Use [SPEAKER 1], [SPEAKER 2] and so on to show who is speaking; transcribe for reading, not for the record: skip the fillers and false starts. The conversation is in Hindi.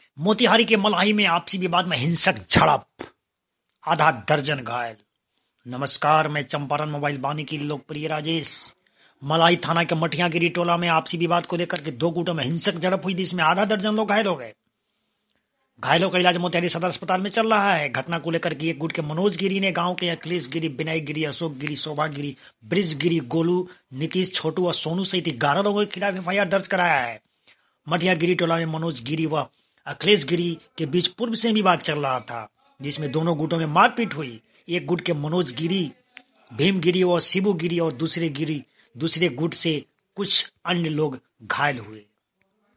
[SPEAKER 1] मोतिहारी के मलाही में आपसी विवाद में हिंसक झड़प, आधा दर्जन घायल। नमस्कार, मैं चंपारण मोबाइल बानी की लोकप्रिय राजेश। मलाही थाना के मठियागिरी टोला में आपसी विवाद को लेकर के दो गुटों में हिंसक झड़प हुई, जिसमें आधा दर्जन लोग घायल हो गए। घायलों का इलाज मोतिहारी सदर अस्पताल में चल रहा है। घटना को लेकर के एक गुट के मनोज गिरी ने गांव के अखिलेश गिरी, विनायक गिरी, अशोक गिरी, शोभा गिरी, ब्रिज गिरी, गोलू, नीतीश, छोटू और सोनू सहित 11 लोगों के खिलाफ FIR दर्ज कराया है। मठियागिरी टोला में मनोज गिरी व अखिलेश गिरी के बीच पूर्व से विवाद चल रहा था, जिसमें दोनों गुटों में मारपीट हुई। एक गुट के मनोज गिरी, भीम गिरी और शिबू गिरी और दूसरे गुट से कुछ अन्य लोग घायल हुए।